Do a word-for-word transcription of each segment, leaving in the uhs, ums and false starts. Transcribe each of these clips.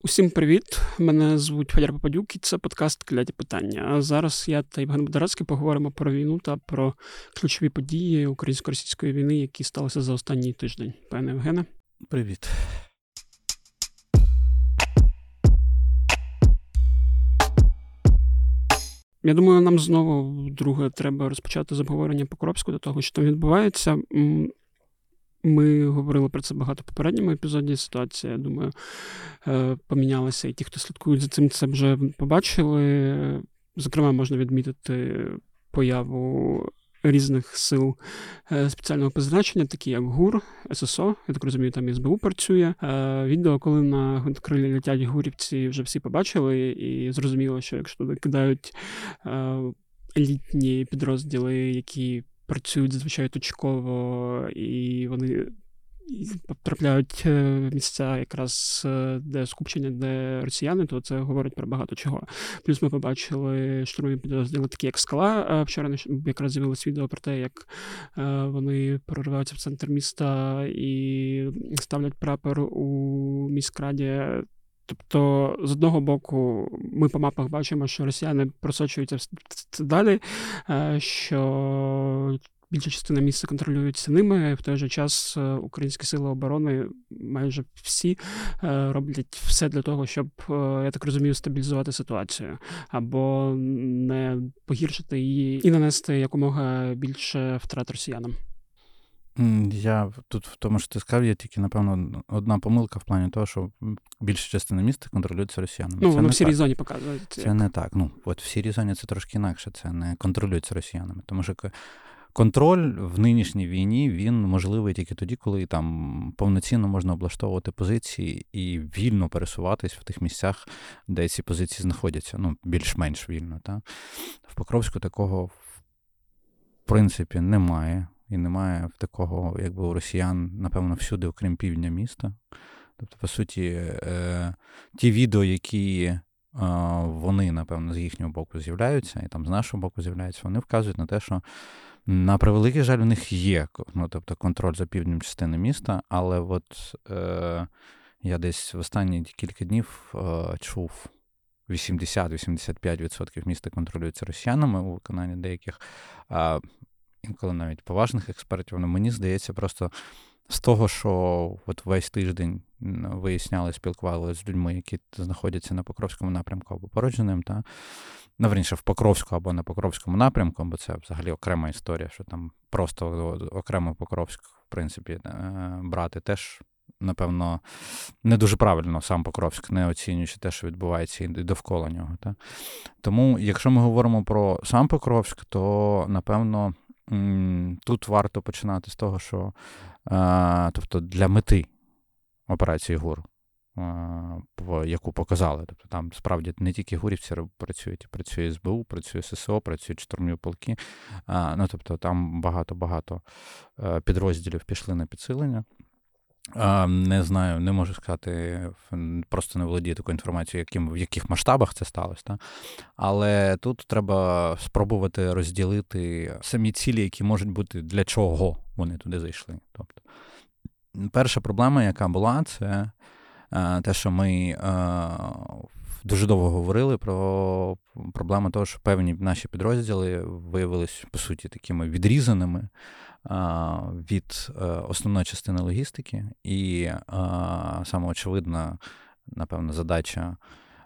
Усім привіт! Мене звуть Федір Попадюк, і це подкаст «Кляті питання». А зараз я та Євген Бондарецький поговоримо про війну та про ключові події українсько-російської війни, які сталися за останній тиждень. Пане Євгене. Привіт. Я думаю, нам знову вдруге треба розпочати з обговорення Покровську до того, що там відбувається. Ми говорили про це багато в попередньому епізоді. Ситуація, я думаю, помінялася, і ті, хто слідкують за цим, це вже побачили. Зокрема, можна відмітити появу різних сил спеціального призначення, такі як ГУР, ССО, я так розумію, там і СБУ працює. Відео, коли на гвинтокрилі летять гурівці, вже всі побачили, і зрозуміло, що якщо туди кидають елітні підрозділи, які працюють зазвичай точково, і вони потрапляють в місця якраз, де скупчення, де росіяни, то це говорить про багато чого. Плюс ми побачили штурмові підрозділи, такі як «Скала». Вчора якраз з'явилось відео про те, як вони прориваються в центр міста і ставлять прапор у міськраді. Тобто, з одного боку, ми по мапах бачимо, що росіяни просочуються далі, що більша частина міста контролюється ними, в той же час українські сили оборони майже всі роблять все для того, щоб, я так розумію, стабілізувати ситуацію, або не погіршити її і нанести якомога більше втрат росіянам. Я тут в тому, що ти сказав, є тільки, напевно, одна помилка в плані того, що більша частина міста контролюється росіянами. Ну, це воно в сірій так. зоні показує. Це як? Не так. Ну, от в сірій зоні це трошки інакше, це не контролюється росіянами. Тому що контроль в нинішній війні, він можливий тільки тоді, коли там повноцінно можна облаштовувати позиції і вільно пересуватись в тих місцях, де ці позиції знаходяться. Ну, більш-менш вільно. Та? В Покровську такого, в принципі, немає. І немає такого, якби у росіян, напевно, всюди, окрім півдня міста. Тобто, по суті, е, ті відео, які е, вони, напевно, з їхнього боку з'являються, і там з нашого боку з'являються, вони вказують на те, що, на превеликий жаль, у них є, ну, тобто, контроль за півднем частини міста, але от е, я десь в останні кілька днів е, чув, вісімдесят-вісімдесят п'ять відсотків міста контролюється росіянами у виконанні деяких, а інколи навіть поважних експертів, але мені здається просто з того, що от весь тиждень виясняли, спілкувалися з людьми, які знаходяться на Покровському напрямку або поруч з ним, та, навірніше, в Покровську або на Покровському напрямку, бо це взагалі окрема історія, що там просто окремо Покровськ, в принципі, брати теж, напевно, не дуже правильно сам Покровськ, не оцінюючи те, що відбувається і довкола нього. Та. Тому, якщо ми говоримо про сам Покровськ, то, напевно, тут варто починати з того, що а, тобто для мети операції ГУР, а, яку показали. Тобто там справді не тільки гурівці працюють, працює СБУ, працює ССО, працюють штурмові полки. А, ну, тобто там багато-багато підрозділів пішли на підсилення. Не знаю, не можу сказати, просто не володію такою інформацією, яким, в яких масштабах це сталося. Та? Але тут треба спробувати розділити самі цілі, які можуть бути, для чого вони туди зайшли. Тобто, перша проблема, яка була, це те, що ми дуже довго говорили про проблему того, що певні наші підрозділи виявилися, по суті, такими відрізаними від основної частини логістики, і саме очевидна, напевно, задача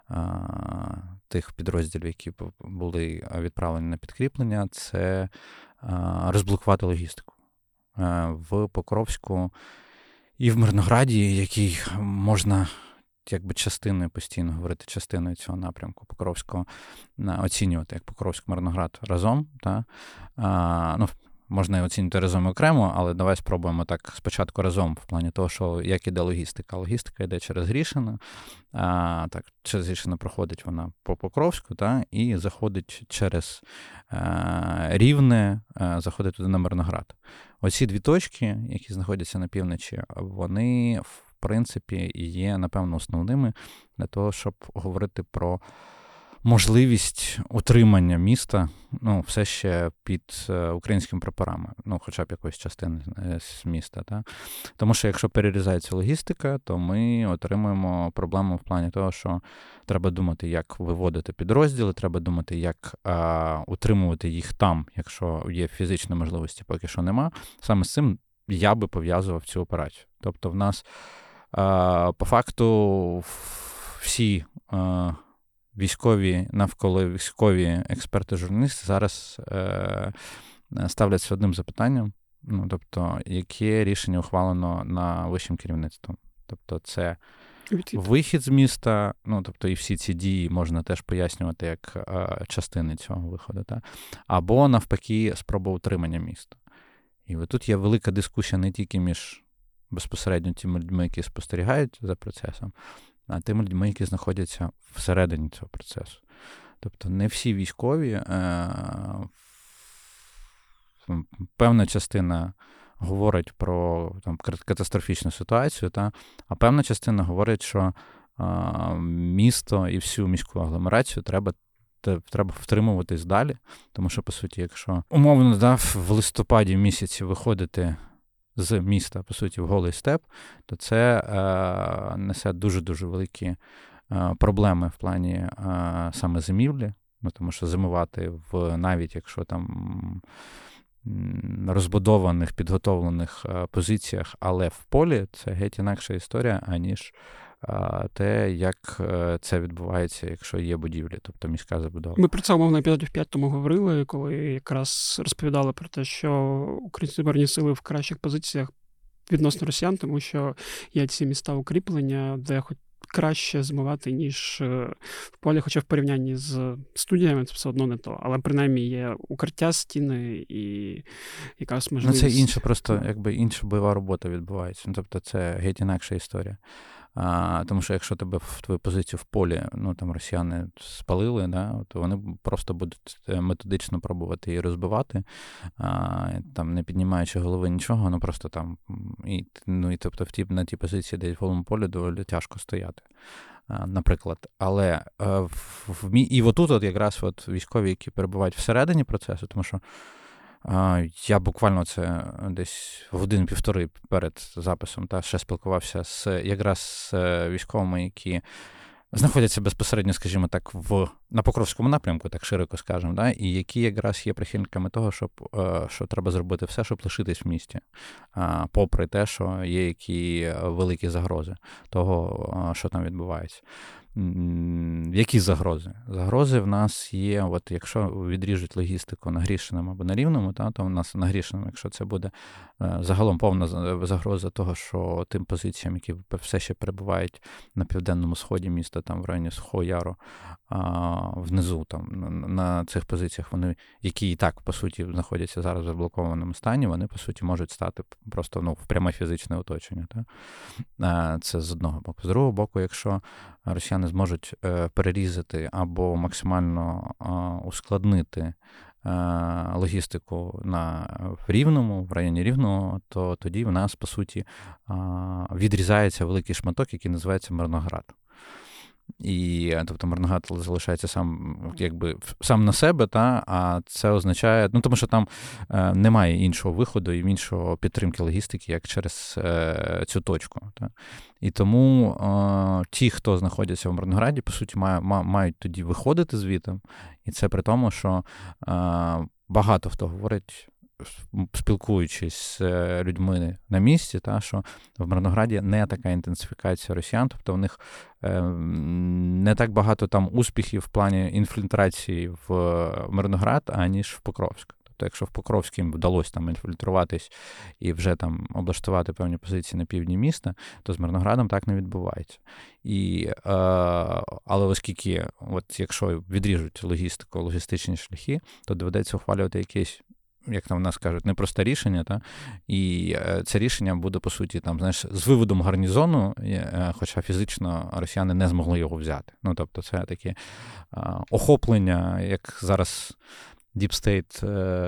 тих підрозділів, які були відправлені на підкріплення, це розблокувати логістику. В Покровську і в Мирнограді, який можна якби частиною, постійно говорити частиною цього напрямку Покровського, оцінювати як Покровськ-Мирноград разом, та, а, ну, можна і оцінювати разом окремо, але давай спробуємо так спочатку разом, в плані того, що як іде логістика. Логістика йде через Грішино, а, так, через Грішино проходить вона по Покровську, та, і заходить через а, Рівне, а, заходить туди на Мирноград. Оці дві точки, які знаходяться на півночі, вони, в принципі, є, напевно, основними для того, щоб говорити про можливість утримання міста, ну, все ще під е, українськими прапорами, ну, хоча б якоїсь частини е, з міста. Та? Тому що якщо перерізається логістика, то ми отримуємо проблему в плані того, що треба думати, як виводити підрозділи, треба думати, як е, утримувати їх там, якщо є фізичні можливості, поки що нема. Саме з цим я би пов'язував цю операцію. Тобто в нас е, по факту всі е, військові, навколо військові експерти-журналісти зараз е, ставляться одним запитанням, ну, тобто, яке рішення ухвалено на вищим керівництвом. Тобто це вихід з міста, ну, тобто і всі ці дії можна теж пояснювати як е, частини цього виходу, та? Або навпаки спроба утримання міста. І от тут є велика дискусія не тільки між безпосередньо тими людьми, які спостерігають за процесом, а тими людьми, які знаходяться всередині цього процесу. Тобто не всі військові, е, певна частина говорить про там, катастрофічну ситуацію, та, а певна частина говорить, що е, місто і всю міську агломерацію треба треба втримуватись далі, тому що, по суті, якщо умовно да, в листопаді місяці виходити з міста, по суті, в голий степ, то це е, несе дуже-дуже великі е, проблеми в плані е, саме зимівлі, ну, тому що зимувати в навіть якщо там розбудованих, підготовлених е, позиціях, але в полі, це геть інакша історія, аніж е, те, як е, це відбувається, якщо є будівлі, тобто міська забудова. Ми про це, умовно, епізодів п'ять тому говорили, коли якраз розповідали про те, що українські збройні сили в кращих позиціях відносно росіян, тому що є ці міста укріплення, де хоч краще зимувати, ніж в полі, хоча в порівнянні з студіями це все одно не то. Але принаймні є укриття, стіни і якась можливість. Ну це інша, просто якби інша бойова робота відбувається. Ну, тобто це геть інакша історія. А, тому що якщо тебе в твою позицію в полі, ну там росіяни спалили, да, то вони просто будуть методично пробувати її розбивати, а, там не піднімаючи голови нічого, ну просто там і ну і тобто в ті на тій позиції, де в голому полі, доволі тяжко стояти. А, наприклад, але а, в, в і отут от якраз от військові, які перебувають всередині процесу, тому що я буквально це десь годин-півтори перед записом та ще спілкувався з якраз з військовими, які знаходяться безпосередньо, скажімо так, в на Покровському напрямку, так широко скажемо, да, і які якраз є прихильниками того, щоб, що треба зробити все, щоб лишитись в місті, попри те, що є які великі загрози того, що там відбувається. Які загрози? Загрози в нас є, от якщо відріжуть логістику на Грішиному або на Рівному, та, то в нас на Грішиному, якщо це буде загалом повна загроза того, що тим позиціям, які все ще перебувають на південному сході міста, там в районі Сухого Яру, внизу там на цих позиціях, вони, які і так, по суті, знаходяться зараз в заблокованому стані, вони, по суті, можуть стати просто ну, в пряме фізичне оточення. Та? Це з одного боку. З другого боку, якщо росіяни зможуть перерізати або максимально ускладнити логістику на Рівному, в районі Рівного, то тоді в нас, по суті, відрізається великий шматок, який називається Мирноград. І, тобто, Мирноград залишається сам, якби, сам на себе, та, а це означає, ну, тому що там е, немає іншого виходу і іншого підтримки логістики, як через е, цю точку. Та. І тому е, ті, хто знаходяться в Мирнограді, по суті, має, ма, мають тоді виходити звідти. І це при тому, що е, багато хто говорить, спілкуючись з людьми на місці, та, що в Мирнограді не така інтенсифікація росіян, тобто в них е, не так багато там успіхів в плані інфільтрації в Мирноград, аніж в Покровськ. Тобто якщо в Покровськ їм вдалося там інфільтруватись і вже там облаштувати певні позиції на півдні міста, то з Мирноградом так не відбувається. І, е, але оскільки, от якщо відріжуть логістику, логістичні шляхи, то доведеться ухвалювати якісь, як там в нас кажуть, непросте рішення, та? І це рішення буде, по суті, там, знаєш, з виводом гарнізону, хоча фізично росіяни не змогли його взяти. Ну, тобто, це таке охоплення, як зараз Deep State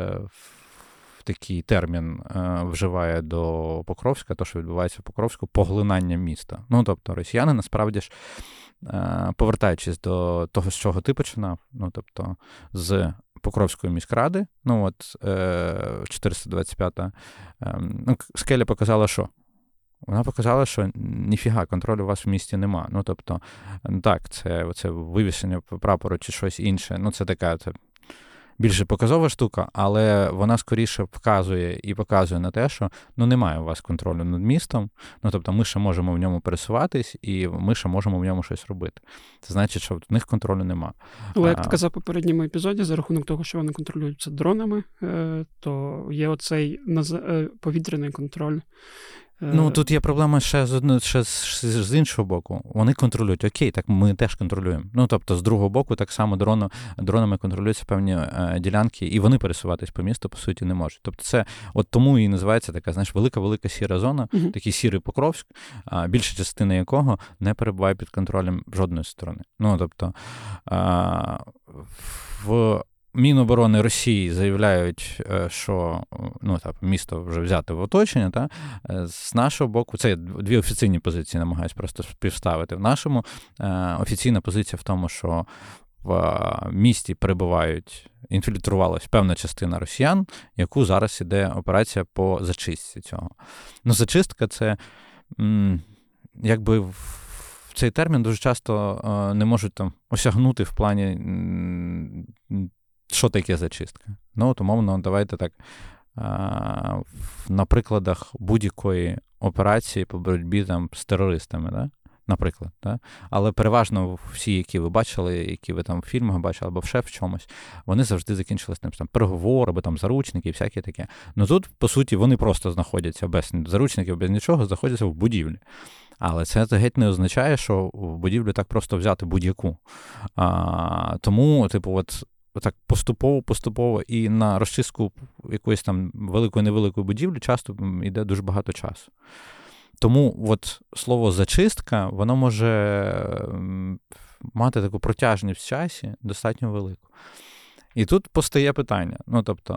в такий термін вживає до Покровська, то, що відбувається в Покровську, поглинання міста. Ну, тобто, росіяни, насправді ж, повертаючись до того, з чого ти починав, ну, тобто, з Покровської міськради, ну, от, чотириста двадцять п'ята, ну, скеля показала, що? Вона показала, що ніфіга, контролю у вас в місті нема. Ну, тобто, так, це, це вивішення прапору чи щось інше, ну, це така, це більше показова штука, але вона скоріше вказує і показує на те, що ну немає у вас контролю над містом, ну тобто ми ще можемо в ньому пересуватись і ми ще можемо в ньому щось робити. Це значить, що в них контролю нема. Але як ти казав в попередньому епізоді, за рахунок того, що вони контролюються дронами, то є оцей повітряний контроль. Ну, тут є проблема ще з, одно, ще з, з іншого боку. Вони контролюють. Окей, так ми теж контролюємо. Ну, тобто, з другого боку, так само дрону, дронами контролюються певні е, ділянки, і вони пересуватись по місту, по суті, не можуть. Тобто, це от тому і називається така, знаєш, велика-велика сіра зона, uh-huh. такий сірий Покровськ, а, більша частина якого не перебуває під контролем жодної сторони. Ну, тобто, а, в Міноборони Росії заявляють, що ну, так, місто вже взяте в оточення. Та? З нашого боку, це дві офіційні позиції, намагаюсь просто співставити. В нашому офіційна позиція в тому, що в місті перебувають, інфільтрувалась певна частина росіян, яку зараз іде операція по зачистці цього. Ну, зачистка – це м, якби в цей термін дуже часто не можуть там осягнути в плані м, що таке зачистка? Ну, от, умовно, давайте так, на прикладах будь-якої операції по боротьбі там, з терористами, да? Наприклад. Да? Але переважно всі, які ви бачили, які ви там в фільмах бачили, або ще в чомусь, вони завжди закінчились там, там переговори, або там заручники і всяке таке. Ну тут, по суті, вони просто знаходяться без заручників, без нічого, знаходяться в будівлі. Але це геть не означає, що в будівлю так просто взяти будь-яку. А, тому, типу, от так поступово-поступово і на розчистку якоїсь там великої-невеликої будівлі часто йде дуже багато часу. Тому от слово «зачистка», воно може мати таку протяжність в часі достатньо велику. І тут постає питання. Ну, тобто,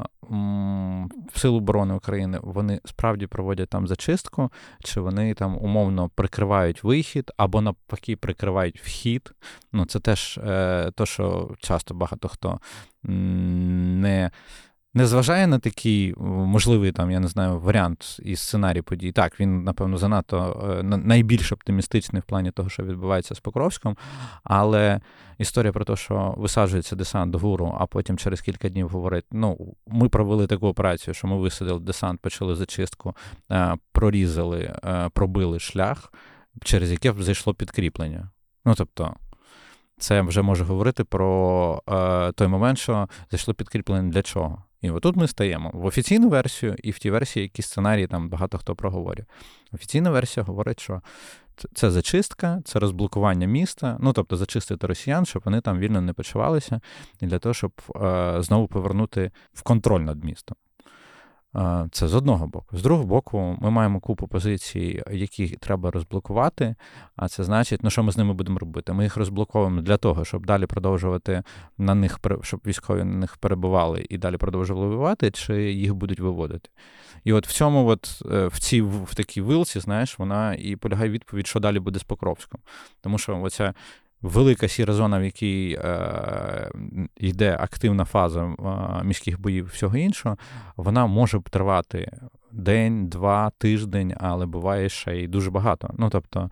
в Сил оборони України вони справді проводять там зачистку, чи вони там умовно прикривають вихід, або навпаки прикривають вхід. Ну, це теж е, то, що часто багато хто не... Не зважає на такий можливий, там, я не знаю, варіант і сценарій подій. Так, він, напевно, занадто найбільш оптимістичний в плані того, що відбувається з Покровськом, але історія про те, що висаджується десант до ГУРу, а потім через кілька днів говорить, ну, ми провели таку операцію, що ми висадили десант, почали зачистку, прорізали, пробили шлях, через яке зайшло підкріплення. Ну, тобто, це вже може говорити про е, той момент, що зайшло підкріплення для чого. І отут ми стаємо в офіційну версію і в ті версії, які сценарії там багато хто проговорює. Офіційна версія говорить, що це зачистка, це розблокування міста, ну, тобто зачистити росіян, щоб вони там вільно не почувалися, і для того, щоб е, знову повернути в контроль над містом. Це з одного боку. З другого боку, ми маємо купу позицій, які треба розблокувати, а це значить, ну що ми з ними будемо робити? Ми їх розблоковуємо для того, щоб далі продовжувати на них, щоб військові на них перебували і далі продовжували воювати, чи їх будуть виводити. І от в цьому, от, в цій в такій вилці, знаєш, вона і полягає відповідь, що далі буде з Покровськом. Тому що оця велика сіра зона, в якій е, йде активна фаза е, міських боїв і всього іншого, вона може тривати день, два, тиждень, але буває ще й дуже багато. Ну, тобто,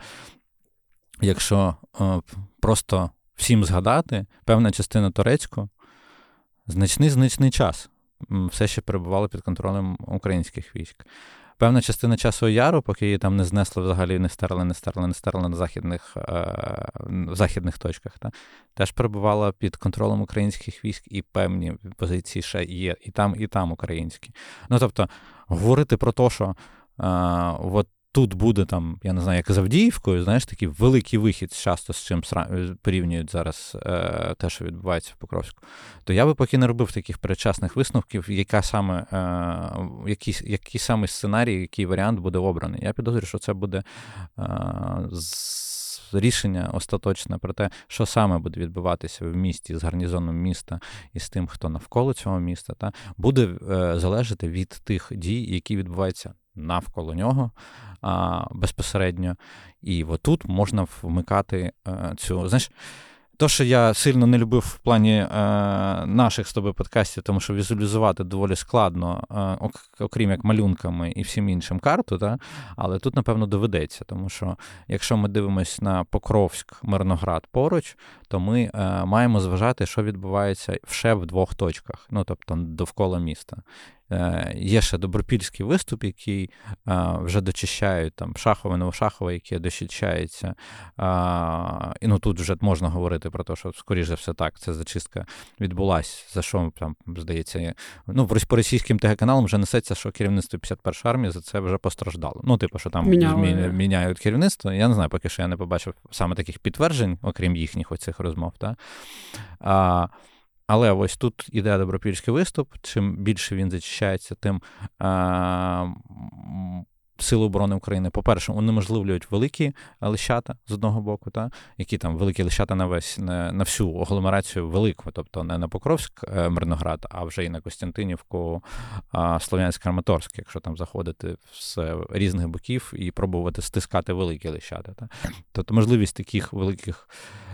якщо е, просто всім згадати, певна частина Торецьку значний-значний час все ще перебувала під контролем українських військ. Певна частина Часового Яру, поки її там не знесли взагалі, не стерли, не стерли, не стерли на західних, е, в західних точках, та, теж перебувала під контролем українських військ, і певні позиції ще є і там, і там українські. Ну, тобто, говорити про те, що е, от тут буде там, я не знаю, як з Авдіївкою, знаєш, такий великий вихід, часто з чим порівнюють зараз е, те, що відбувається в Покровську, то я би поки не робив таких передчасних висновків, яка саме, е, який, який саме сценарій, який варіант буде обраний. Я підозрюю, що це буде е, з, рішення остаточне про те, що саме буде відбуватися в місті з гарнізоном міста і з тим, хто навколо цього міста, та, буде е, залежати від тих дій, які відбуваються навколо нього а, безпосередньо. І отут можна вмикати а, цю, знаєш, то, що я сильно не любив в плані е, наших з тобою подкастів, тому що візуалізувати доволі складно, е, окрім як малюнками і всім іншим карту, та? Але тут, напевно, доведеться, тому що якщо ми дивимося на Покровськ, Мирноград поруч, то ми е, маємо зважати, що відбувається ще в двох точках, ну, тобто довкола міста. Е, є ще Добропільський виступ, який е, вже дочищають, там, Шахове, Новошахове, яке дочищається. Е, і ну, тут вже можна говорити про те, що, скоріш за все, так, ця зачистка відбулася, за що, там, здається, є. Ну, по російським телеканалам вже несеться, що керівництво п'ятдесят першої армії за це вже постраждало. Ну, типу, що там Міняли. міняють керівництво. Я не знаю, поки що я не побачив саме таких підтверджень, окрім їхніх оцих розмов. Та? А, Але ось тут іде Добропільський виступ. Чим більше він зачищається, тим а, Сили оборони України, по-перше, унеможливлюють великі лищата з одного боку, та, які там великі лищата на весь на, на всю агломерацію велику, тобто не на Покровськ, Мирноград, а вже і на Костянтинівку, Слов'янськ-Краматорськ, якщо там заходити з різних боків і пробувати стискати великі лищата. Та. Тобто можливість таких великих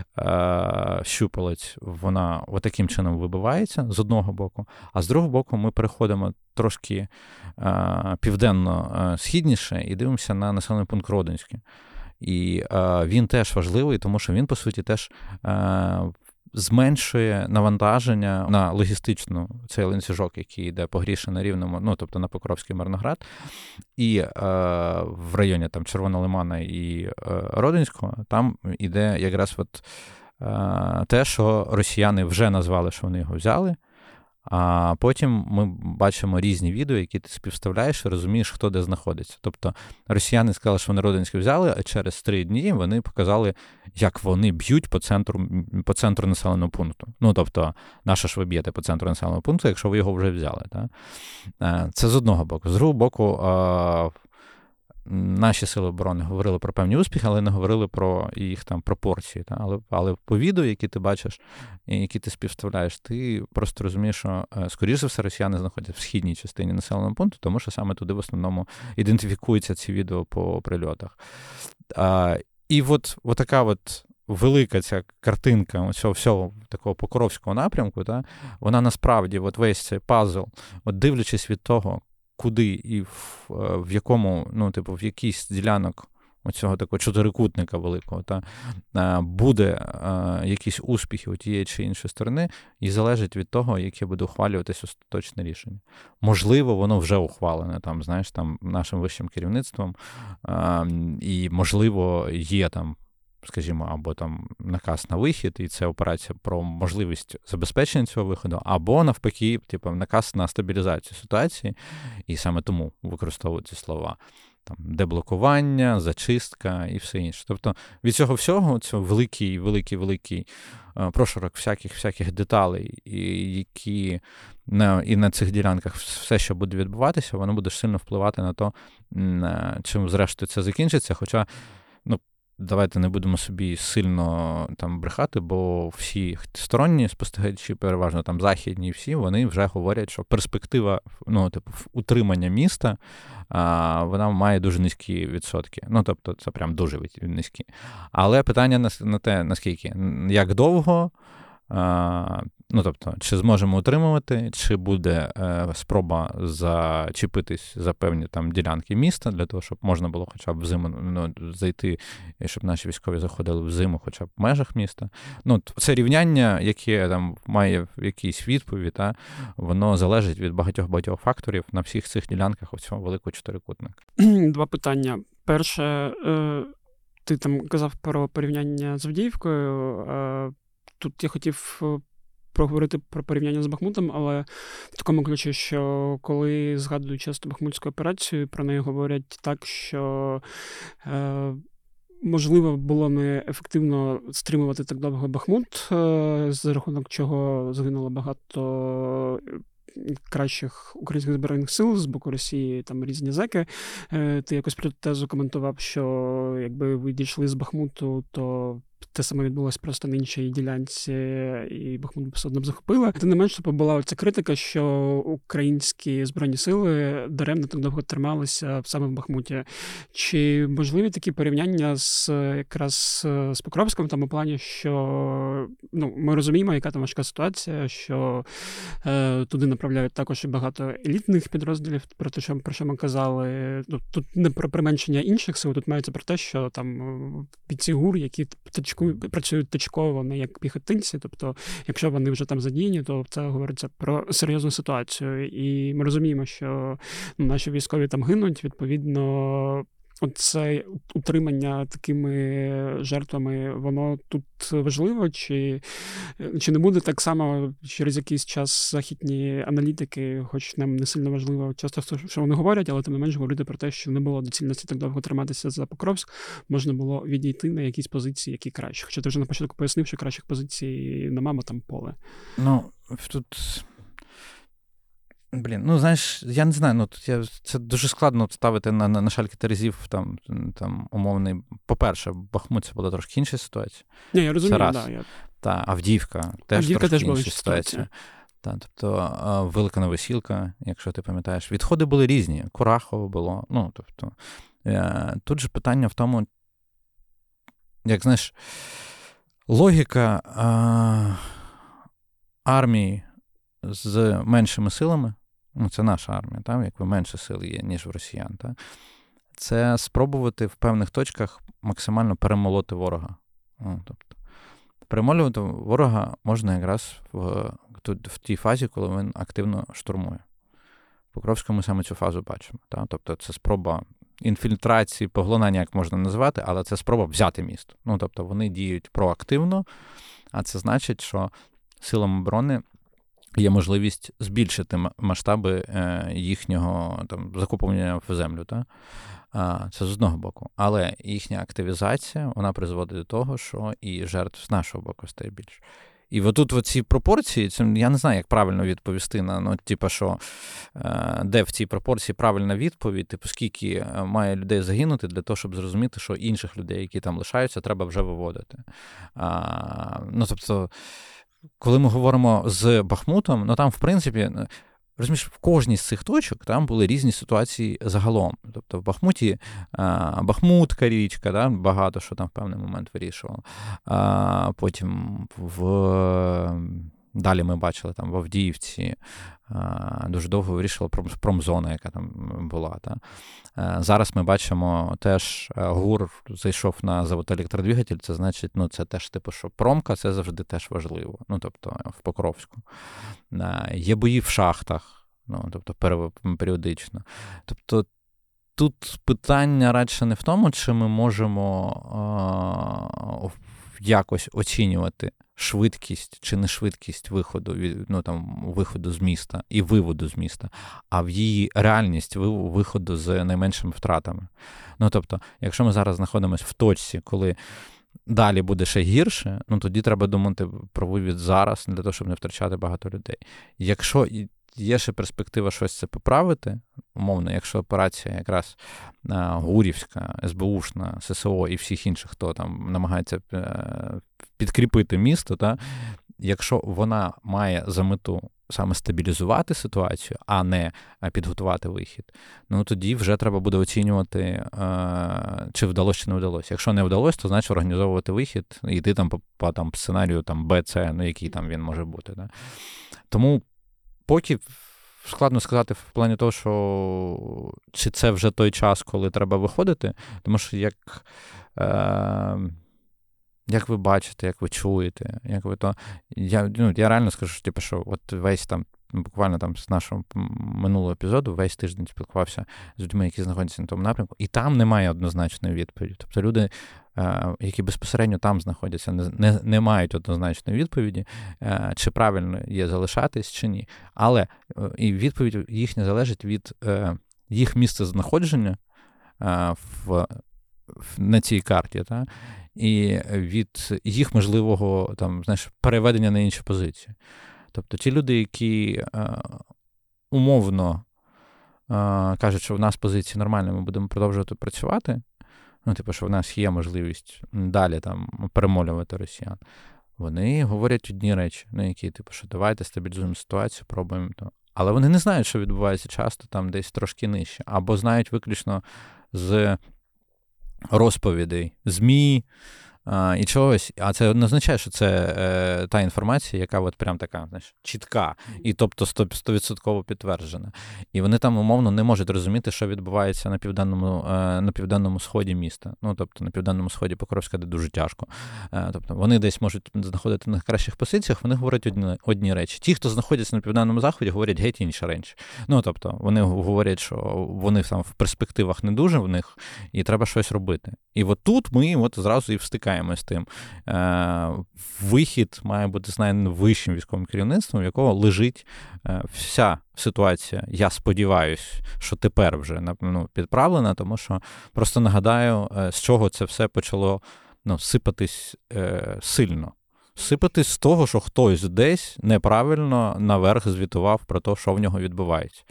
е- щупалець, вона отаким чином вибивається з одного боку, а з другого боку ми переходимо трошки е- південно-східніше і дивимося на населений пункт Родинський. І е, він теж важливий, тому що він, по суті, теж е, зменшує навантаження на логістичну цей ланцюжок, який йде по Гріші на Рівному, ну, тобто на Покровський Мирноград, і е, в районі там Червоного Лимана і е, Родинського, там іде якраз от, е, те, що росіяни вже назвали, що вони його взяли. А потім ми бачимо різні відео, які ти співставляєш і розумієш, хто де знаходиться. Тобто росіяни сказали, що вони Родинське взяли, а через три дні вони показали, як вони б'ють по центру, по центру населеного пункту. Ну, тобто, наша ж ви б'єте по центру населеного пункту, якщо ви його вже взяли. Так? Це з одного боку. З другого боку, наші сили оборони говорили про певні успіхи, але не говорили про їх там пропорції. Та? Але, але по відео, які ти бачиш, які ти співставляєш, ти просто розумієш, що, скоріше за все, росіяни знаходяться в східній частині населеного пункту, тому що саме туди в основному ідентифікуються ці відео по прильотах. А, і от, от така от велика ця картинка всього, всього такого покровського напрямку, та? Вона насправді, от весь цей пазл, от дивлячись від того, куди і в, в якому, ну, типу, в якийсь ділянок оцього такого чотирикутника великого, та, буде а, якісь успіхи у тієї чи іншої сторони, і залежить від того, яке буде ухвалюватись остаточне рішення. Можливо, воно вже ухвалене, там, знаєш, там, нашим вищим керівництвом, а, і, можливо, є там, скажімо, або там наказ на вихід, і це операція про можливість забезпечення цього виходу, або навпаки, типу, наказ на стабілізацію ситуації, і саме тому використовують ці слова. Там, деблокування, зачистка і все інше. Тобто від цього всього, цього великий, великий, великий прошарок всяких-всяких деталей, і які на, і на цих ділянках все, що буде відбуватися, воно буде сильно впливати на те, чим зрештою це закінчиться, хоча, ну, давайте не будемо собі сильно там брехати, бо всі сторонні спостерігачі, переважно там західні, всі, вони вже говорять, що перспектива, ну, типу, утримання міста, а, вона має дуже низькі відсотки. Ну, тобто, це прям дуже низькі. Але питання на, на те, наскільки, як довго, а, ну, тобто, чи зможемо утримувати, чи буде е, спроба зачепитись за певні там ділянки міста, для того, щоб можна було хоча б взиму, ну, зайти, і щоб наші військові заходили в зиму хоча б в межах міста. Ну, це рівняння, яке там має якісь відповідь, та, воно залежить від багатьох-багатьох факторів на всіх цих ділянках оцього великого чотирикутника. Два питання. Перше, е, ти там казав про порівняння з Авдіївкою. Тут я хотів проговорити про порівняння з Бахмутом, але в такому ключі, що коли згадують часто Бахмутську операцію, про неї говорять так, що е, можливо було неефективно стримувати так довго Бахмут, е, за рахунок чого загинуло багато кращих українських збройних сил з боку Росії, там різні зеки. Ти якось про тезу коментував, що якби ви дійшли з Бахмуту, то те саме відбулося просто на іншій ділянці, і Бахмут все одно б захопили. Тим не менш, типу, була ця критика, що українські збройні сили даремно так довго трималися саме в Бахмуті. Чи можливі такі порівняння з якраз з Покровськом, там у плані, що ну, ми розуміємо, яка там важка ситуація, що е, туди направляють також і багато елітних підрозділів, про те, що, про що ми казали. Ну, тут не про применшення інших сил, тут мається про те, що там бійці ГУР, які точку, працюють точково, не як піхотинці, тобто, якщо вони вже там задіяні, то це говориться про серйозну ситуацію. І ми розуміємо, що ну, наші військові там гинуть, відповідно, оце утримання такими жертвами, воно тут важливо, чи, чи не буде так само через якийсь час західні аналітики, хоч нам не сильно важливо часто, що вони говорять, але тим не менш говорити про те, що не було доцільності так довго триматися за Покровськ, можна було відійти на якісь позиції, які краще. Хоча ти вже на початку пояснив, що кращих позицій нема, бо там поле. Ну, тут... Блін, ну, знаєш, я не знаю, ну, тут я, це дуже складно ставити на, на, на шальки терезів, там, там, умовний. По-перше, Бахмут це була трошки інша ситуація. Ні, я розумію, так. Да, я... Та, Авдіївка теж Авдіївка трошки теж була інша ситуація. ситуація. Та, тобто, Велика Новосілка, якщо ти пам'ятаєш, відходи були різні. Курахово було, ну, тобто, тут же питання в тому, як, знаєш, логіка а, армії з меншими силами, ну, це наша армія, так, якби менше сил є, ніж в росіян, так, це спробувати в певних точках максимально перемолоти ворога. Ну, тобто, перемолювати ворога можна якраз в, в тій фазі, коли він активно штурмує. В Покровському саме цю фазу бачимо. Так? Тобто це спроба інфільтрації, поглинання, як можна назвати, але це спроба взяти місто. Ну, тобто вони діють проактивно, а це значить, що силам оборони є можливість збільшити масштаби їхнього там, закуповання в землю. Так? Це з одного боку. Але їхня активізація, вона призводить до того, що і жертв з нашого боку стає більше. І отут оці пропорції, це, я не знаю, як правильно відповісти на, ну, типу, що де в цій пропорції правильна відповідь, типу, скільки має людей загинути для того, щоб зрозуміти, що інших людей, які там лишаються, треба вже виводити. А, ну, тобто, коли ми говоримо з Бахмутом, ну, там, в принципі, розумієш, в кожній з цих точок там були різні ситуації загалом. Тобто в Бахмуті а, Бахмутка річка, да, багато що там в певний момент вирішувало. А, потім в... Далі ми бачили там в Авдіївці, а, дуже довго вирішила промзона, яка там була. Та. А, зараз ми бачимо теж ГУР зайшов на завод електродвигатель, це значить, ну це теж типу, що промка, це завжди теж важливо. Ну, тобто в Покровську. А, є бої в шахтах, ну, тобто періодично. Тобто тут питання радше не в тому, чи ми можемо а, якось оцінювати швидкість чи не швидкість виходу, ну, там, виходу з міста і виводу з міста, а в її реальність виходу з найменшими втратами. Ну, тобто, якщо ми зараз знаходимося в точці, коли далі буде ще гірше, ну, тоді треба думати про вивід зараз, для того, щоб не втрачати багато людей. Якщо є ще перспектива щось це поправити, умовно, якщо операція якраз а, Гурівська, СБУшна, ССО і всіх інших, хто там намагається а, підкріпити місто, та, якщо вона має за мету саме стабілізувати ситуацію, а не підготувати вихід, ну тоді вже треба буде оцінювати, а, чи вдалося, чи не вдалося. Якщо не вдалося, то значить організовувати вихід і йти там по, по там, сценарію там, Б, С, ну який там він може бути. Да. Тому поки складно сказати в плані того, що чи це вже той час, коли треба виходити, тому що як, е, як ви бачите, як ви чуєте, як ви то, я, ну, я реально скажу, що, типу, що от весь там, буквально там з нашого минулого епізоду, весь тиждень спілкувався з людьми, які знаходяться на тому напрямку, і там немає однозначної відповіді. Тобто люди, які безпосередньо там знаходяться, не, не, не мають однозначної відповіді, чи правильно є залишатись, чи ні. Але і відповідь їхня залежить від їх місця знаходження в, на цій карті, та? І від їх можливого там, знаєш, переведення на інші позиції. Тобто ті люди, які умовно кажуть, що в нас позиції нормальні, ми будемо продовжувати працювати, ну, типу, що в нас є можливість далі там перемолювати росіян, вони говорять одні речі, ну, які, типу, що давайте стабілізуємо ситуацію, пробуємо то. Але вони не знають, що відбувається часто там десь трошки нижче, або знають виключно з розповідей ЗМІ, а, і чогось, а це не означає, що це е, та інформація, яка от прям така, знаєш, чітка, і тобто сто відсотків підтверджена. І вони там умовно не можуть розуміти, що відбувається на південному, е, на південному сході міста. Ну, тобто на південному сході Покровська, де дуже тяжко. Е, тобто вони десь можуть знаходити на кращих позиціях, вони говорять одні, одні речі. Ті, хто знаходяться на південному заході, говорять геть інші речі. Ну, тобто вони говорять, що вони там в перспективах не дуже в них, і треба щось робити. І от тут ми от зразу і встикаємо з тим. Е, вихід має бути з найвищим військовим керівництвом, в якого лежить е, вся ситуація. Я сподіваюся, що тепер вже ну, підправлена, тому що просто нагадаю, е, з чого це все почало ну, сипатись е, сильно. Сипатись з того, що хтось десь неправильно наверх звітував про те, що в нього відбувається.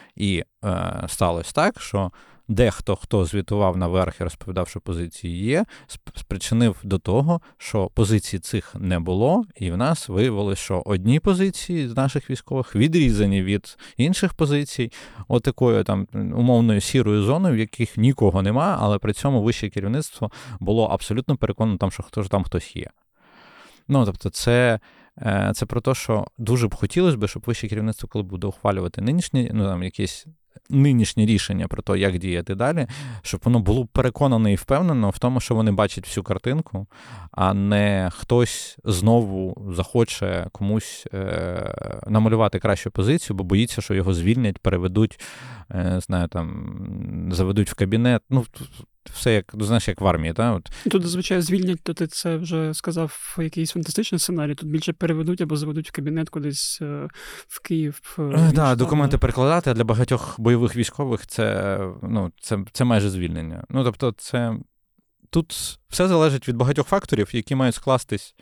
І е, сталося так, що дехто, хто звітував наверх і розповідав, що позиції є, спричинив до того, що позицій цих не було, і в нас виявилося, що одні позиції з наших військових відрізані від інших позицій, отакою там умовною сірою зоною, в яких нікого нема, але при цьому вище керівництво було абсолютно переконано, там, що хто ж там хтось є. Ну, тобто це, це про те, що дуже б хотілося б, щоб вище керівництво, коли буде ухвалювати нинішні, ну, там, якісь нинішні рішення про те, як діяти далі, щоб воно було переконане і впевнено в тому, що вони бачать всю картинку, а не хтось знову захоче комусь е- намалювати кращу позицію, бо боїться, що його звільнять, переведуть, е- знаю, там, заведуть в кабінет. Ну, все як, знаєш, як в армії, так? От. Тут, зазвичай, звільнять, то ти це вже сказав якийсь фантастичний сценарій, тут більше переведуть або заведуть в кабінет кудись в Київ. Так, да, документи перекладати, а для багатьох бойових військових це, ну, це, це майже звільнення. Ну, тобто, це тут все залежить від багатьох факторів, які мають скластись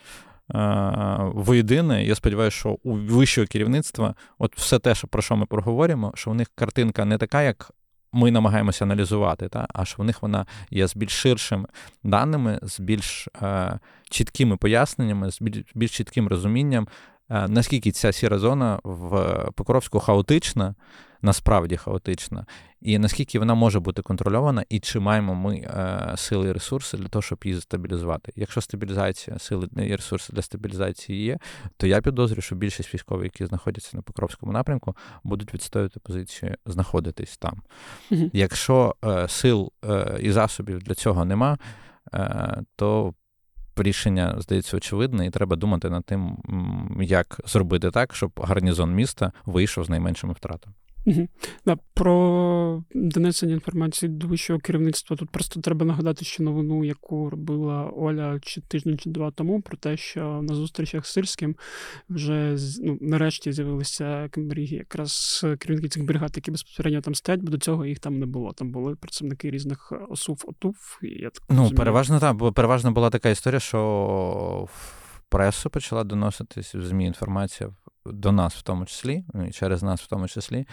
е- воєдине. Я сподіваюся, що у вищого керівництва от все те, що, про що ми проговоримо, що в них картинка не така, як ми намагаємося аналізувати, та? А що в них вона є з більш ширшими даними, з більш е, чіткими поясненнями, з більш, більш чітким розумінням, е, наскільки ця сіра зона в Покровську хаотична, насправді хаотична, і наскільки вона може бути контрольована, і чи маємо ми е, сили і ресурси для того, щоб її стабілізувати. Якщо стабілізація, сили і ресурси для стабілізації є, то я підозрюю, що більшість військових, які знаходяться на Покровському напрямку, будуть відстоювати позицію, знаходитись там. Mm-hmm. Якщо е, сил е, і засобів для цього нема, е, то рішення, здається, очевидне, і треба думати над тим, як зробити так, щоб гарнізон міста вийшов з найменшими втратами. Угу. Да, про донесення інформації до вищого керівництва тут просто треба нагадати, що новину, яку робила Оля чи тиждень чи два тому, про те, що на зустрічах з Сирським вже ну, нарешті з'явилися камбріги, якраз керівники цих бригад, які безпосередньо там стоять, бо до цього їх там не було. Там були представники різних ОСУВ, ОТУВ. І я так ну, розумію. переважно так, бо переважно була така історія, що в пресу почала доноситись в ЗМІ інформація до нас в тому числі, і через нас в тому числі,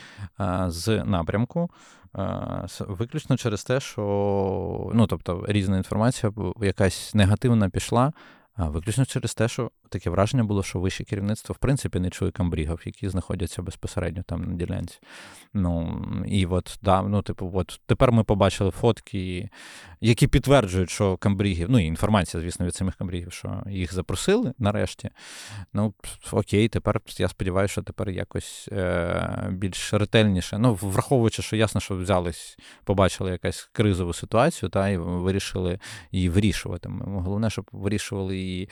з напрямку, виключно через те, що, ну, тобто, різна інформація, якась негативна пішла, виключно через те, що таке враження було, що вище керівництво, в принципі, не чує камбрігів, які знаходяться безпосередньо там на ділянці. Ну, і от, да, ну, типу, от, тепер ми побачили фотки, які підтверджують, що камбрігів, ну, і інформація, звісно, від самих камбрігів, що їх запросили нарешті. Ну, окей, тепер, я сподіваюся, що тепер якось е- більш ретельніше, ну, враховуючи, що ясно, що взялись, побачили якусь кризову ситуацію, та, і вирішили її вирішувати. Головне, щоб вирішували її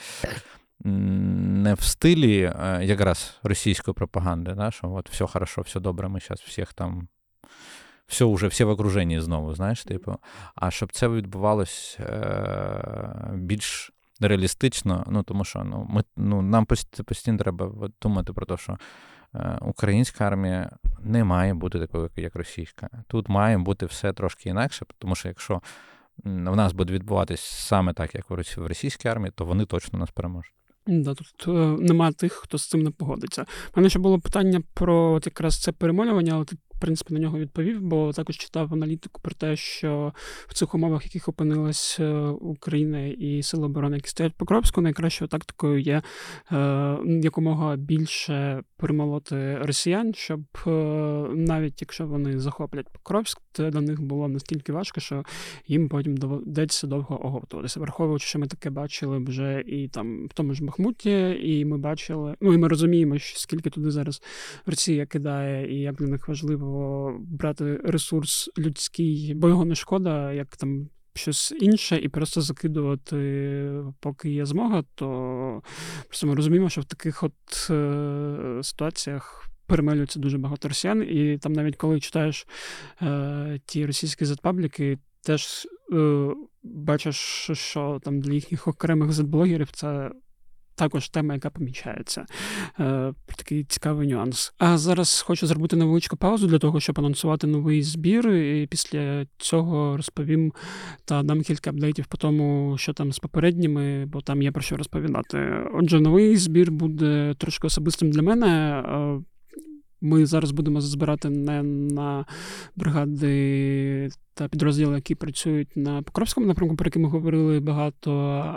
не в стилі якраз російської пропаганди, да, що от все хорошо, все добре, ми зараз всіх там, все вже, всі в окруженні знову, знаєш, типу, а щоб це відбувалось е- більш реалістично, ну, тому що ну, ми, ну, нам постійно треба думати про те, що е- українська армія не має бути такою, як російська. Тут має бути все трошки інакше, тому що якщо в нас буде відбуватись саме так, як в російській армії, то вони точно нас переможуть. Да, тут е, немає тих, хто з цим не погодиться. У мене ще було питання про от якраз це перемолювання, але ти в принципі, на нього відповів, бо також читав аналітику про те, що в цих умовах, в яких опинилась Україна і Сили оборони, які стоять в Покровську, найкращою тактикою є е, якомога більше перемолоти росіян, щоб е, навіть якщо вони захоплять Покровськ, це для них було настільки важко, що їм потім доведеться довго оговтуватися. Враховуючи, що ми таке бачили вже і там в тому ж Бахмуті, і ми бачили, ну і ми розуміємо, що скільки туди зараз Росія кидає, і як для них важливо брати ресурс людський, бо його не шкода, як там щось інше, і просто закидувати, поки є змога, то просто ми розуміємо, що в таких от е, ситуаціях перемелюється дуже багато росіян, і там навіть коли читаєш е, ті російські зет-пабліки, теж е, бачиш, що там для їхніх окремих зет-блогерів це також тема, яка помічається. Е, такий цікавий нюанс. А зараз хочу зробити невеличку паузу для того, щоб анонсувати новий збір, і після цього розповім та дам кілька апдейтів по тому, що там з попередніми, бо там є про що розповідати. Отже, новий збір буде трошки особистим для мене. Ми зараз будемо збирати не на бригади та підрозділи, які працюють на Покровському напрямку, про який ми говорили багато,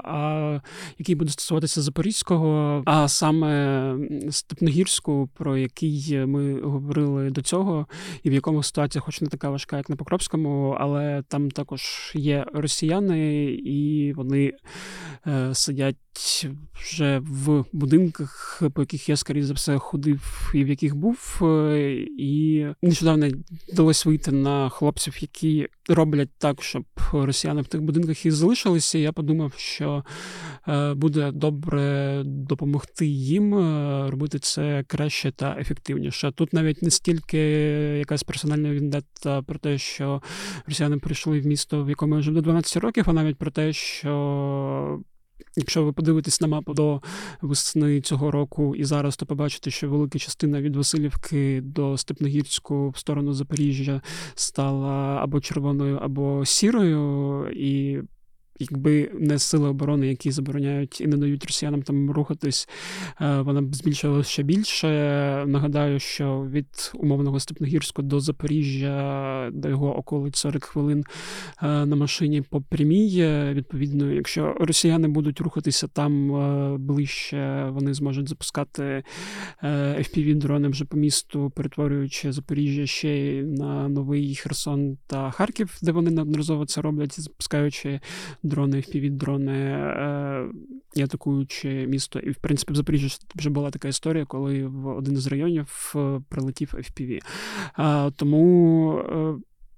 а який буде стосуватися Запорізького, а саме Степногірську, про який ми говорили до цього, і в якому ситуація хоч не така важка, як на Покровському, але там також є росіяни, і вони е, сидять вже в будинках, по яких я, скоріше за все, ходив і в яких був, і нещодавно вдалося вийти на хлопців, які роблять так, щоб росіяни в тих будинках і залишилися. Я подумав, що буде добре допомогти їм робити це краще та ефективніше. Тут навіть не стільки якась персональна вендетта про те, що росіяни прийшли в місто, в якому я жив до дванадцяти років, а навіть про те, що якщо ви подивитесь на мапу до весни цього року і зараз, то побачите, що велика частина від Василівки до Степногірську в сторону Запоріжжя стала або червоною, або сірою, і якби не сили оборони, які забороняють і не дають росіянам там рухатись, вона б збільшилася ще більше. Нагадаю, що від умовного Степногірського до Запоріжжя, до його околиць сорок хвилин на машині по прямій. Відповідно, якщо росіяни будуть рухатися там ближче, вони зможуть запускати еф пі ві-дрони вже по місту, перетворюючи Запоріжжя ще й на Новий Херсон та Харків, де вони неодноразово це роблять, запускаючи дрони, еф пі ві-дрони, е, і атакуючи місто. І, в принципі, в Запоріжжі вже була така історія, коли в один з районів прилетів еф пі ві. Е, тому е,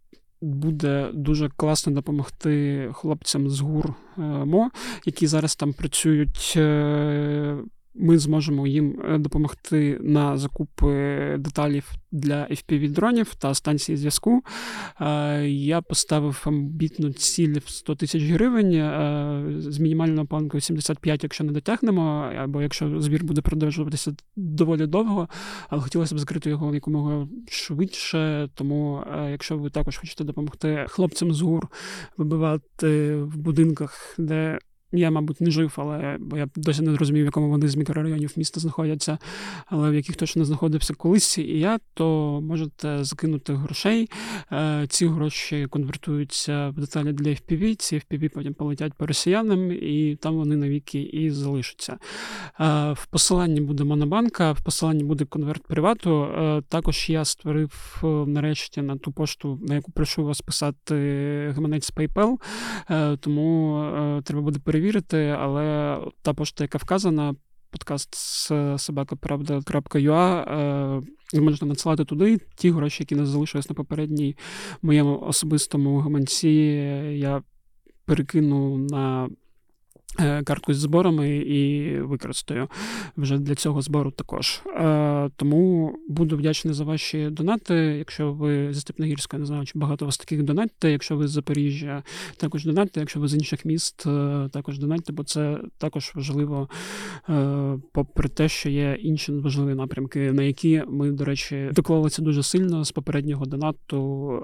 буде дуже класно допомогти хлопцям з ГУР МО, які зараз там працюють. Е, ми зможемо їм допомогти на закупи деталів для еф пі ві-дронів та станції зв'язку. Я поставив амбітну ціль в сто тисяч гривень з мінімальною планкою сімдесят п'ять, якщо не дотягнемо, або якщо збір буде продовжуватися доволі довго, але хотілося б закрити його якомога швидше, тому якщо ви також хочете допомогти хлопцям з ГУР вибивати в будинках, де я, мабуть, не жив, але бо я досі не зрозумів, в якому вони з мікрорайонів міста знаходяться, але в яких точно знаходився колись і я, то можете закинути грошей. Ці гроші конвертуються в деталі для еф пі ві, ці еф пі ві потім полетять по росіянам, і там вони навіки і залишаться. В посиланні буде Монобанка, в посиланні буде конверт привату. Також я створив нарешті на ту пошту, на яку прошу вас писати, гаманець PayPal, тому треба буде перевірити, вірити, але та пошта, яка вказана, подкаст з собака правда крапка ю а, ви можете надсилати туди ті гроші, які не залишились на попередній моєму особистому гаманці. Я перекину на картку з зборами і використаю вже для цього збору також. Тому буду вдячний за ваші донати. Якщо ви зі Степногірська, не знаю, чи багато у вас таких донатите. Якщо ви з Запоріжжя, також донатите. Якщо ви з інших міст, також донатите, бо це також важливо, попри те, що є інші важливі напрямки, на які ми, до речі, доклалися дуже сильно з попереднього донату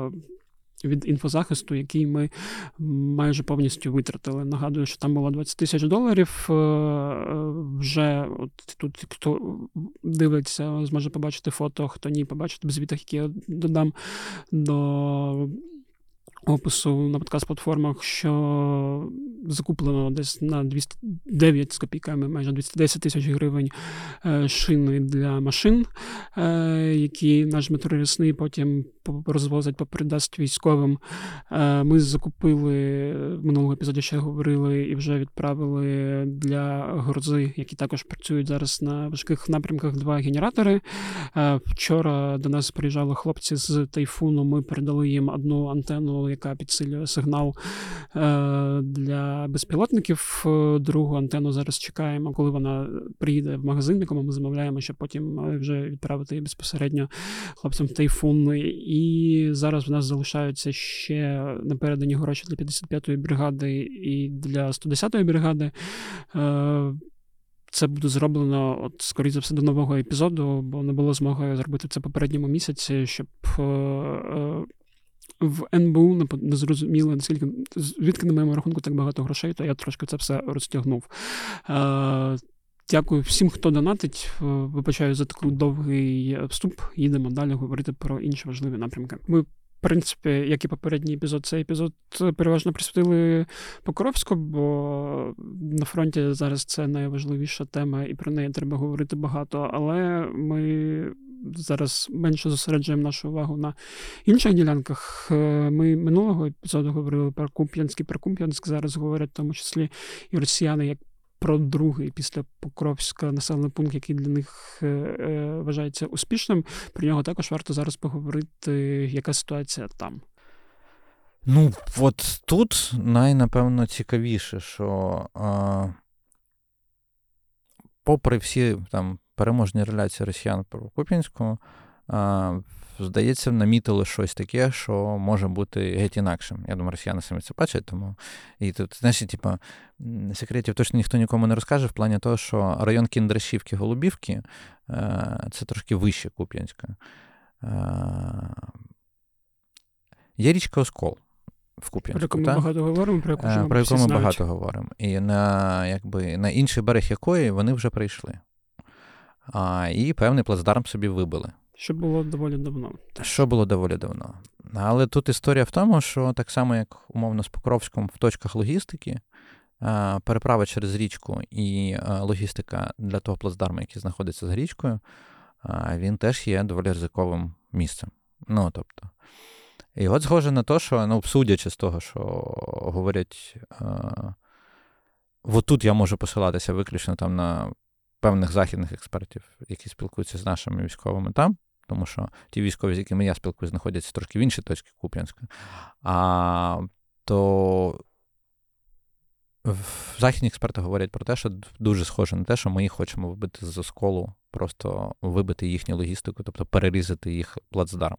від інфозахисту, який ми майже повністю витратили. Нагадую, що там було двадцять тисяч доларів, вже от тут хто дивиться, зможе побачити фото, хто ні, побачити в звітах, які я додам до опису на подкаст-платформах, що закуплено десь на двісті дев'ять з копійками, майже двісті десять тисяч гривень шини для машин, які наш Дмитро Рясний потім розвозить, попередасть військовим. Ми закупили, в минулому епізоді ще говорили, і вже відправили для Гроззи, які також працюють зараз на важких напрямках, два генератори. Вчора до нас приїжджали хлопці з Тайфуну, ми передали їм одну антенну, яка підсилює сигнал для безпілотників. Другу антенну зараз чекаємо, коли вона приїде в магазин, в якому ми замовляємо, щоб потім вже відправити її безпосередньо хлопцям в Тайфун. І зараз в нас залишаються ще не передані гроші для п'ятдесят п'ятої бригади і для сто десятої бригади. Це буде зроблено, от, скоріше за все, до нового епізоду, бо не було змоги зробити це попередньому місяці, щоб в ен бе у не зрозуміли, наскільки, звідки на моєму рахунку так багато грошей, то я трошки це все розтягнув. Дякую всім, хто донатить. Вибачаю за такий довгий вступ. Їдемо далі говорити про інші важливі напрямки. Ми, в принципі, як і попередній епізод, цей епізод переважно присвятили Покровську, бо на фронті зараз це найважливіша тема, і про неї треба говорити багато. Але ми зараз менше зосереджуємо нашу увагу на інших ділянках. Ми минулого епізоду говорили про Куп'янськ і про Куп'янськ. Зараз говорять в тому числі і росіяни, як про другий після Покровська населений пункт, який для них е, е, вважається успішним. Про нього також варто зараз поговорити, яка ситуація там. Ну, от тут найнапевно цікавіше, що а, попри всі там переможні реляції росіян про Куп'янську, а, здається, намітили щось таке, що може бути геть інакшим. Я думаю, росіяни самі це бачать, тому і тут, знаєш, типу, секретів точно ніхто нікому не розкаже, в плані того, що район Кіндрашівки, Голубівки – це трошки вище Куп'янська. Є річка Оскол в Куп'янську. Про яку ми багато говоримо, про яку вже, про яку ми знають. багато говоримо. І на, якби, на інший берег якої вони вже прийшли. А, і певний плацдарм собі вибили. Що було доволі давно. Що було доволі давно. Але тут історія в тому, що так само, як умовно з Покровськом в точках логістики, переправа через річку і логістика для того плацдарму, який знаходиться за річкою, він теж є доволі ризиковим місцем. Ну, тобто. І от схоже на те, що, ну, судячи з того, що говорять, от тут я можу посилатися виключно там на певних західних експертів, які спілкуються з нашими військовими там, тому що ті військові, з якими я спілкуюся, знаходяться трошки в іншій точці Куп'янська. А то західні експерти говорять про те, що дуже схоже на те, що ми їх хочемо вибити з Осколу, просто вибити їхню логістику, тобто перерізати їх плацдарм.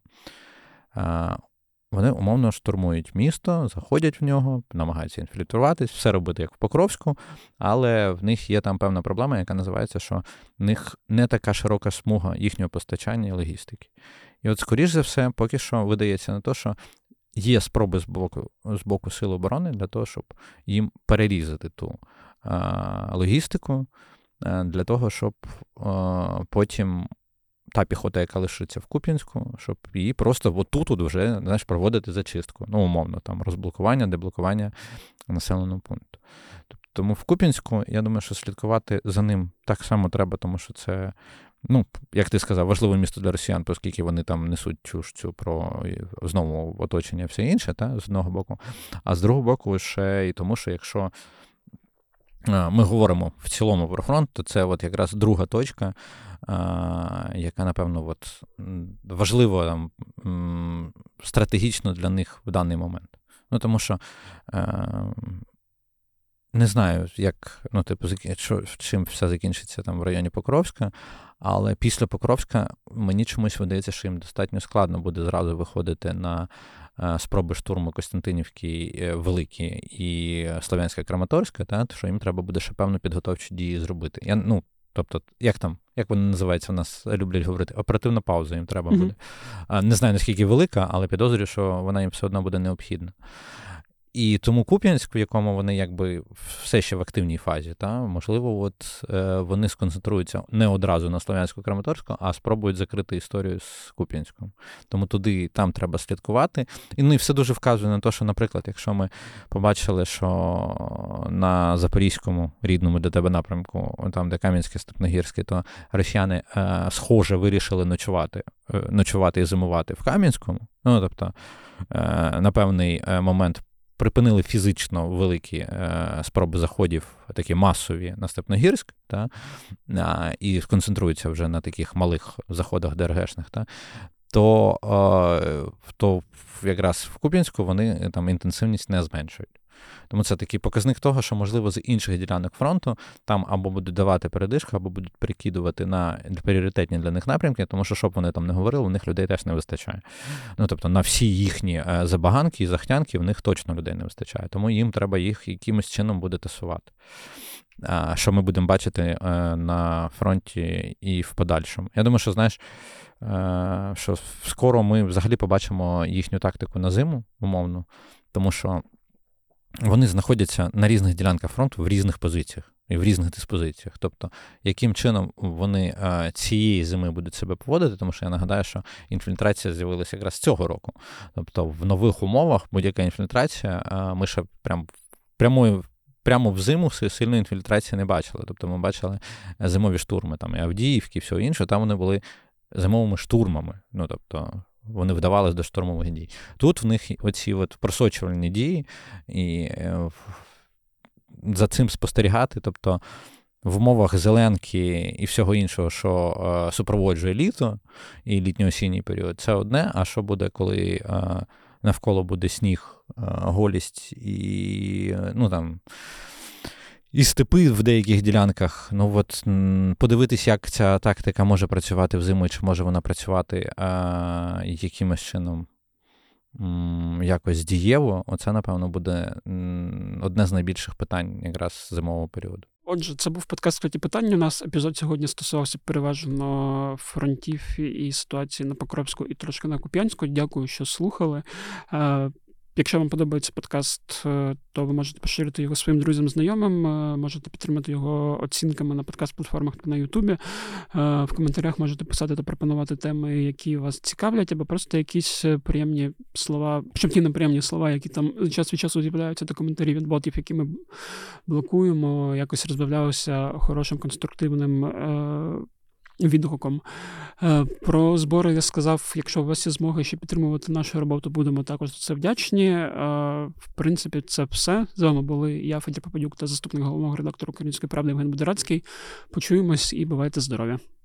Вони умовно штурмують місто, заходять в нього, намагаються інфільтруватись, все робити як в Покровську, але в них є там певна проблема, яка називається, що в них не така широка смуга їхнього постачання і логістики. І от, скоріш за все, поки що видається на те, що є спроби з боку, з боку Сил оборони для того, щоб їм перерізати ту а, логістику, а, для того, щоб а, потім та піхота, яка лишиться в Куп'янську, щоб її просто отут от вже, знаєш, проводити зачистку. Ну, умовно, там розблокування, деблокування населеного пункту. Тому в Куп'янську, я думаю, що слідкувати за ним так само треба, тому що це, ну, як ти сказав, важливе місто для росіян, оскільки вони там несуть чуш цю про знову оточення і все інше, та, з одного боку. А з другого боку ще і тому, що якщо ми говоримо в цілому про фронт, то це от якраз друга точка, яка, напевно, от важлива там, стратегічно для них в даний момент. Ну, тому що не знаю, як, ну, типу, що, чим все закінчиться там в районі Покровська, але після Покровська мені чомусь видається, що їм достатньо складно буде зразу виходити на спроби штурму Костянтинівки Великі і Слов'янська Краматорська, та, що їм треба буде ще певну підготовчі дії зробити. Я, ну, тобто, як там, як вони називаються, у нас люблять говорити, оперативна пауза їм треба mm-hmm. буде. Не знаю, наскільки велика, але підозрюю, що вона їм все одно буде необхідна. І тому Куп'янськ, в якому вони якби все ще в активній фазі, та, можливо, от е, вони сконцентруються не одразу на Слов'янську-Краматорську, а спробують закрити історію з Куп'янськом. Тому туди, там треба слідкувати. І, ну, і все дуже вказує на те, що, наприклад, якщо ми побачили, що на Запорізькому, рідному для тебе напрямку, там, де Кам'янське, Степногірське, то росіяни, е, схоже, вирішили ночувати, е, ночувати і зимувати в Кам'янському. Ну, тобто, е, на певний момент припинили фізично великі е, спроби заходів, такі масові, на Степногірськ, та, а, і сконцентруються вже на таких малих заходах ДРГшних, та, то, е, то якраз в Куп'янську вони там інтенсивність не зменшують. Тому це такий показник того, що, можливо, з інших ділянок фронту там або будуть давати передишку, або будуть перекидувати на пріоритетні для них напрямки, тому що, щоб вони там не говорили, у них людей теж не вистачає. Ну, тобто, на всі їхні забаганки і захтянки в них точно людей не вистачає. Тому їм треба їх якимось чином буде тасувати. Що ми будемо бачити на фронті і в подальшому. Я думаю, що, знаєш, що скоро ми взагалі побачимо їхню тактику на зиму, умовно, тому що вони знаходяться на різних ділянках фронту в різних позиціях і в різних диспозиціях. Тобто, яким чином вони а, цієї зими будуть себе поводити, тому що я нагадаю, що інфільтрація з'явилася якраз цього року. Тобто, в нових умовах будь-яка інфільтрація, а, ми ще прям прямою прямо в зиму сильної інфільтрації не бачили. Тобто, ми бачили зимові штурми, там, і Авдіївки, і всього іншого, там вони були зимовими штурмами. Ну, тобто, вони вдавались до штурмових дій. Тут в них оці от просочувальні дії, і за цим спостерігати, тобто в умовах зеленки і всього іншого, що е, супроводжує літо і літньо-осінній період, це одне, а що буде, коли е, навколо буде сніг, е, голість і, ну, там, і степи в деяких ділянках. Ну, от, подивитись, як ця тактика може працювати взиму, чи може вона працювати а, якимось чином м, якось дієво, оце, напевно, буде м, одне з найбільших питань якраз зимового періоду. Отже, це був подкаст «Скриті питання». У нас епізод сьогодні стосувався переважно фронтів і ситуації на Покровську і трошки на Куп'янську. Дякую, що слухали. Якщо вам подобається подкаст, то ви можете поширити його своїм друзям, знайомим, можете підтримати його оцінками на подкаст-платформах та на Ютубі. В коментарях можете писати та пропонувати теми, які вас цікавлять, або просто якісь приємні слова, щоб ті неприємні слова, які там час від часу з'являються до коментарів від ботів, які ми блокуємо, якось розбавлялося хорошим, конструктивним відгуком. Про збори я сказав, якщо у вас є змога ще підтримувати нашу роботу, будемо також за це вдячні. В принципі, це все. З вами були я, Федір Попадюк, та заступник головного редактора «Української правди» Євген Будерацький. Почуємось і бувайте здорові!